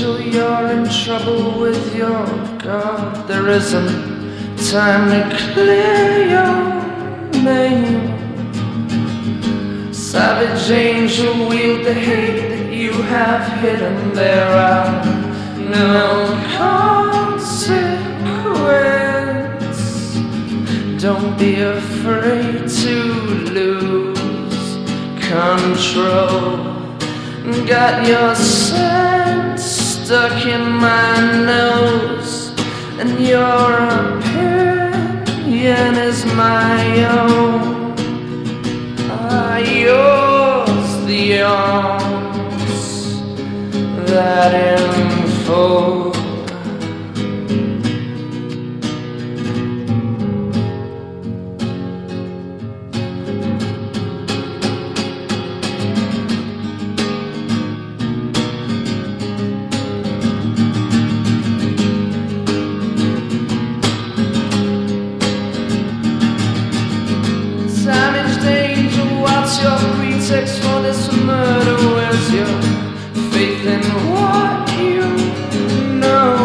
till you're in trouble with your God. There isn't time to clear your name. Savage angel, wield the hate that you have hidden. There are no consequence. Don't be afraid to lose control. Got your scent stuck in my nose, and your opinion is my own. Yours the arms that enfold. Your pretext for this murder? Where's your faith in what you know?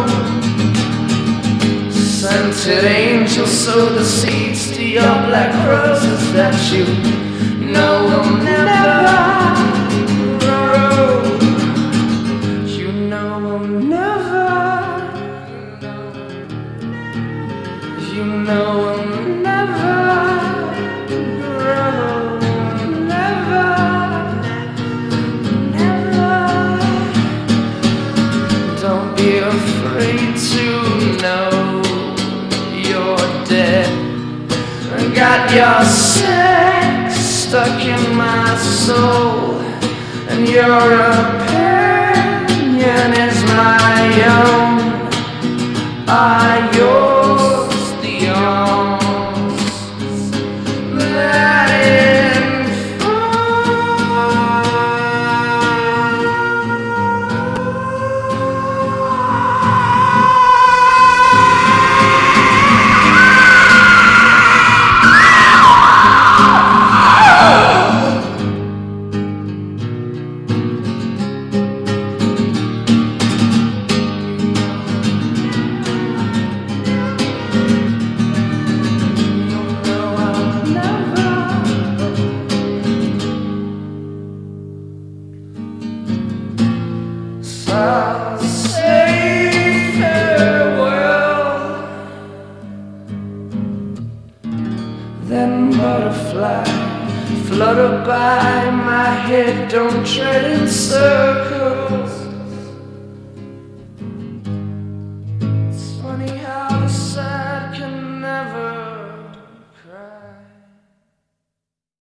Scented angel, sow the seeds to your black roses that you know will never grow. You know will never. You know will never. Be afraid to know you're dead. I got your sex stuck in my soul, and your opinion is my own. Yours the arms that I'll say farewell. Then butterfly flutter by my head. Don't tread in circles.